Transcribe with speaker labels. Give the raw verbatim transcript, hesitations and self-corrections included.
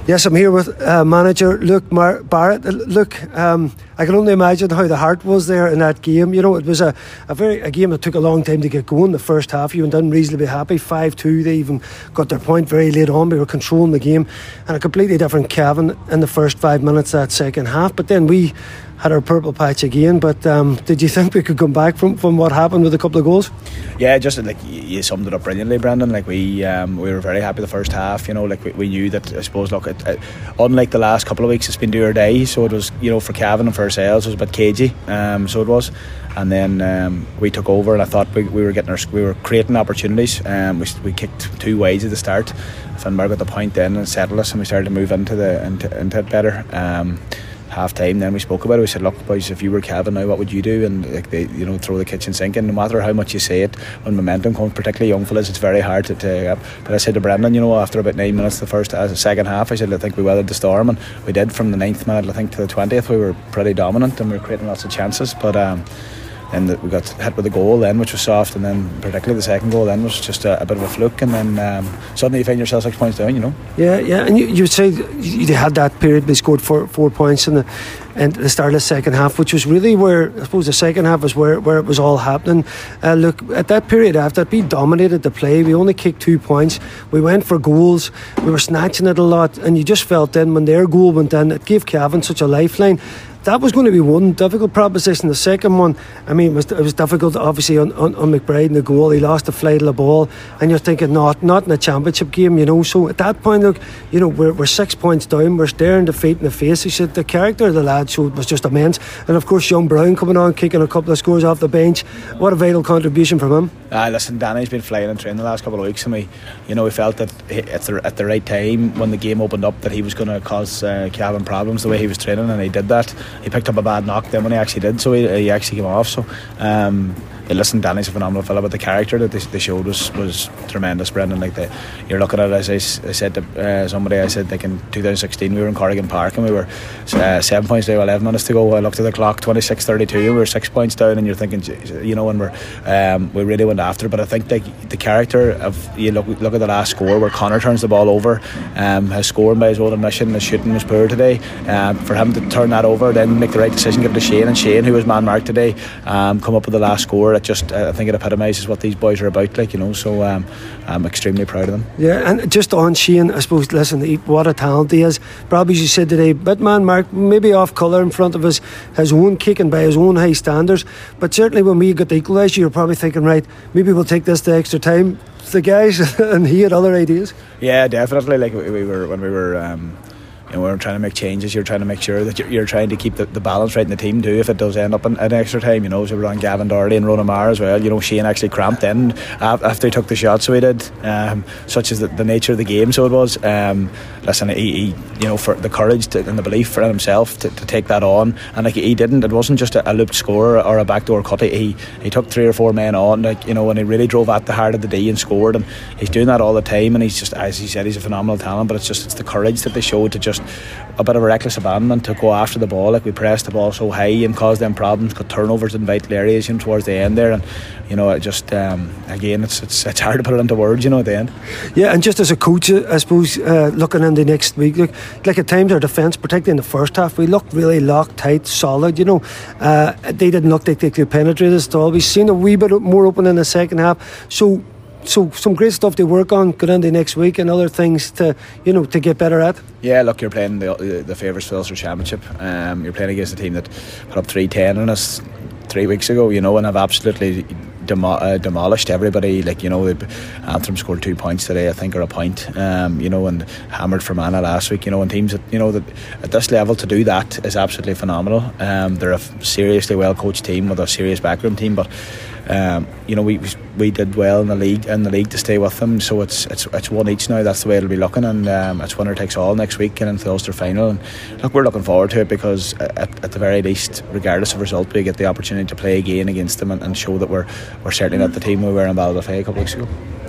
Speaker 1: Yes, I'm here with uh, manager Luke Mar- Barrett. Uh, Luke, um, I can only imagine how the heart was there in that game. You know, it was a, a very a game that took a long time to get going. The first half, you went in reasonably happy, five two. They even got their point very late on. We were controlling the game, and a completely different Cavan in the first five minutes that second half. But then we had our purple patch again. But um, did you think we could come back from, from what happened with a couple of goals?
Speaker 2: Yeah, just like you summed it up brilliantly, Brendan. Like we um, we were very happy the first half. You know, like we, we knew that. I suppose, look, it, it, unlike the last couple of weeks, it's been do or die. So it was, you know, for Cavan and for ourselves, it was a bit cagey. Um, so it was. And then um, we took over, and I thought we, we were getting our, we were creating opportunities. Um, we we kicked two wides at the start. Finbar got the point then and settled us, and we started to move into the into, into it better. Um, half time then we spoke about it. We said, look boys, if you were Cavan now, what would you do? And like they, you know, throw the kitchen sink in. No matter how much you say it, when momentum comes, particularly young fellas, it's very hard to take up. But I said to Brendan, you know, after about nine minutes the first uh, the second half, I said I think we weathered the storm, and we did. From the ninth minute I think to the twentieth we were pretty dominant, and we were creating lots of chances. But um and we got hit with a goal then, which was soft, and then particularly the second goal then was just a, a bit of a fluke, and then um, suddenly you find yourself six points down, you know.
Speaker 1: Yeah, yeah, and you, you would say you had that period, they scored four, four points in the, in the start of the second half, which was really where, I suppose the second half was where, where it was all happening. Uh, look, at that period after, we dominated the play, we only kicked two points, we went for goals, we were snatching it a lot, and you just felt then when their goal went in, it gave Cavan such a lifeline. That was going to be one difficult proposition. The second one, I mean, it was, it was difficult, obviously, on, on, on McBride and the goal. He lost the flight of the ball, and you're thinking, not not in a championship game, you know. So at that point, look, you know, we're, we're six points down, we're staring defeat in the face. He said the character of the lad showed was just immense. And of course, young Brown coming on, kicking a couple of scores off the bench. What a vital contribution from him.
Speaker 2: Uh, listen, Danny's been flying and training the last couple of weeks, and we, you know, we felt that at the, at the right time, when the game opened up, that he was going to cause uh, Cavan problems the way he was training, and he did that. He picked up a bad knock then when he actually did, so he, he actually came off. So um, listen, Danny's a phenomenal fella, but the character that they, they showed was, was tremendous, Brendan. Like the, you're looking at it, as I, I said to uh, somebody, I said like in two thousand sixteen we were in Corrigan Park, and we were uh, seven points down, eleven minutes to go. I looked at the clock, twenty-six thirty-two, we were six points down, and you're thinking, you know, and we're um, we really went after it. But I think like the character of, you look look at the last score where Connor turns the ball over, um, his scoring by his own admission, his shooting was poor today. Um, for him to turn that over, then make the right decision, give it to Shane, and Shane, who was man marked today, um, come up with the last score. It just, I think it epitomises what these boys are about, like, you know. So um, I'm extremely proud of them.
Speaker 1: Yeah, and just on Shane, I suppose, listen, he, what a talent he is. Probably, as you said today, bit man marked, maybe off colour in front of his, his own kicking by his own high standards. But certainly when we got the equaliser, you're probably thinking, right, maybe we'll take this the extra time. The guys, and he had other ideas.
Speaker 2: Yeah, definitely. Like we, we were when we were. Um, And we were trying to make changes. You're trying to make sure that you're, you're trying to keep the, the balance right in the team too, if it does end up in, in extra time, you know. So we're on Gavin Doherty and Ronan Maher as well. You know, Shane actually cramped in after he took the shot, so he did. Um, such is the, the nature of the game, so it was. Um, listen, he, he, you know, for the courage to, and the belief for himself to, to take that on, and like he didn't. It wasn't just a, a looped score or a backdoor cut. He he took three or four men on, like, you know, and he really drove at the heart of the D and scored. And he's doing that all the time. And he's just, as he said, he's a phenomenal talent. But it's just it's the courage that they showed to just a bit of a reckless abandonment to go after the ball. Like we pressed the ball so high and caused them problems, got turnovers in vital areas, you know, towards the end there. And you know, it just um, again, it's, it's it's hard to put it into words, you know, at the end. Yeah,
Speaker 1: and just as a coach, I suppose, uh, looking into next week, look, like at times our defence, particularly in the first half, we looked really locked, tight, solid. You know, uh, they didn't look like they could penetrate us at all. We've seen a wee bit more open in the second half. So. So some great stuff to work on going into next week, and other things to, you know, to get better at.
Speaker 2: Yeah, look, you're playing the the favourites for the Ulster Championship. Um, you're playing against a team that put up three ten on us three weeks ago, you know, and have absolutely demo- uh, demolished everybody. Like, you know, Antrim scored two points today, I think, or a point. Um, you know, and hammered Fermanagh last week. You know, and teams that, you know, that at this level to do that is absolutely phenomenal. Um, they're a seriously well coached team with a serious backroom team, but. Um, you know, we we did well in the league in the league to stay with them, so it's it's it's one each now. That's the way it'll be looking, and um, it's winner takes all next week and into the Ulster final. And look, we're looking forward to it, because at, at the very least, regardless of result, we get the opportunity to play again against them and, and show that we're we're certainly not the team we were in Ballybofey a couple of weeks ago.